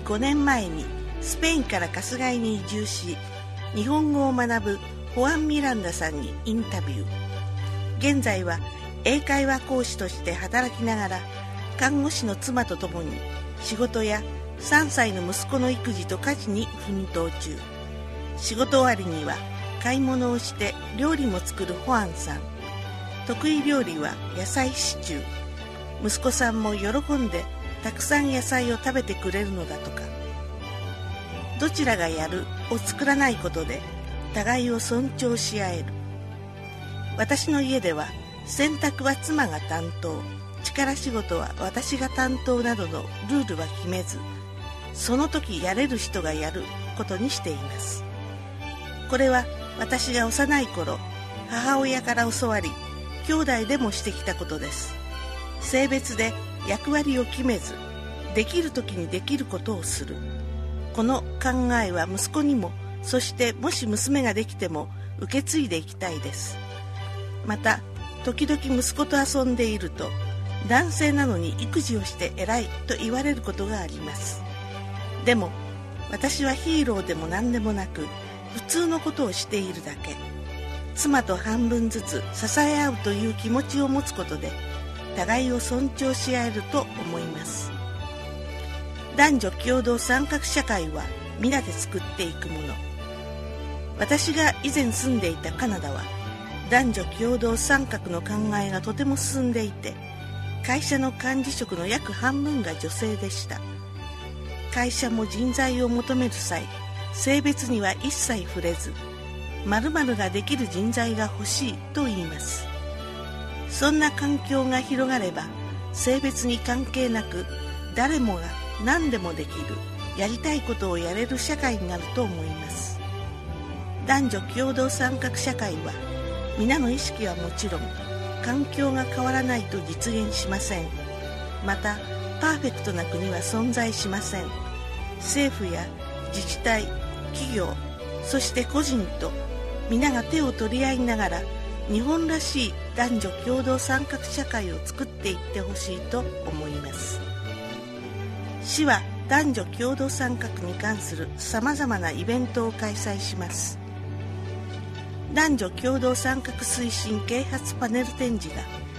5年前にスペインから春日井に移住し、日本語を学ぶホアン・ミランダさんにインタビュー。現在は英会話講師として働きながら、看護師の妻と共に仕事や3歳の息子の育児と家事に奮闘中。仕事終わりには買い物をして料理も作るホアンさん。得意料理は野菜シチュー。息子さんも喜んでたくさん野菜を食べてくれるのだとか。どちらがやるを作らないことで互いを尊重し合える。私の家では洗濯は妻が担当、力仕事は私が担当などのルールは決めず、その時やれる人がやることにしています。これは私が幼い頃、母親から教わり、兄弟でもしてきたことです。性別で役割を決めず、できる時にできることをする。この考えは息子にも、そしてもし娘ができても受け継いでいきたいです。また、時々息子と遊んでいると、男性なのに育児をして偉いと言われることがあります。でも、私はヒーローでも何でもなく、普通のことをしているだけ。妻と半分ずつ支え合うという気持ちを持つことで、互いを尊重し合えると思います。男女共同参画社会は皆で作っていくもの。私が以前住んでいたカナダは、男女共同参画の考えがとても進んでいて、会社の管理職の約半分が女性でした。会社も人材を求める際、性別には一切触れず、〇〇ができる人材が欲しいと言います。そんな環境が広がれば、性別に関係なく誰もが何でもできる、やりたいことをやれる社会になると思います。男女共同参画社会は、皆の意識はもちろん、環境が変わらないと実現しません。また、パーフェクトな国は存在しません。政府や自治体、企業、そして個人と皆が手を取り合いながら、日本らしい男女共同参画社会を作っていってほしいと思います。市は男女共同参画に関するさまざまなイベントを開催します。男女共同参画推進啓発パネル展示が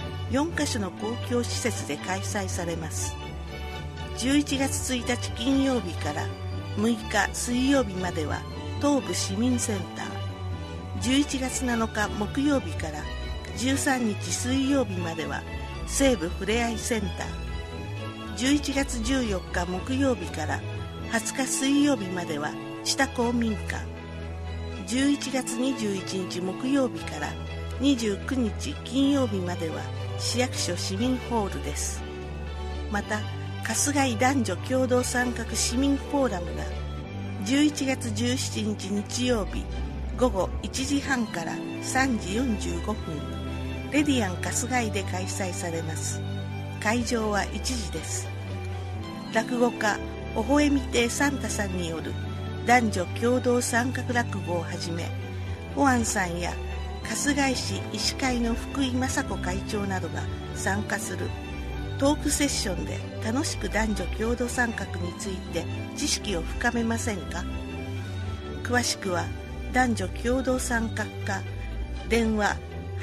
4カ所の公共施設で開催されます。11月1日金曜日から6日水曜日までは東部市民センター、11月7日木曜日から13日水曜日までは西部ふれあいセンター、11月14日木曜日から20日水曜日までは知多公民館、11月21日木曜日から29日金曜日までは市役所市民ホールです。また、春日井男女共同参画市民フォーラムが11月17日日曜日午後1時半から3時45分、レディアン春日井で開催されます。会場は1時です。落語家、微笑み亭サンタさんによる男女共同参画落語をはじめ、ホアンさんや春日井市医師会の福井雅子会長などが参加するトークセッションで楽しく男女共同参画について知識を深めませんか？詳しくは男女共同参画課電話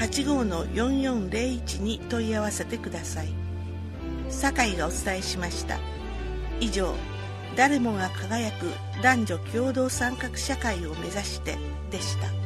85-4401 に問い合わせてください。酒井がお伝えしました。以上、誰もが輝く男女共同参画社会を目指してでした。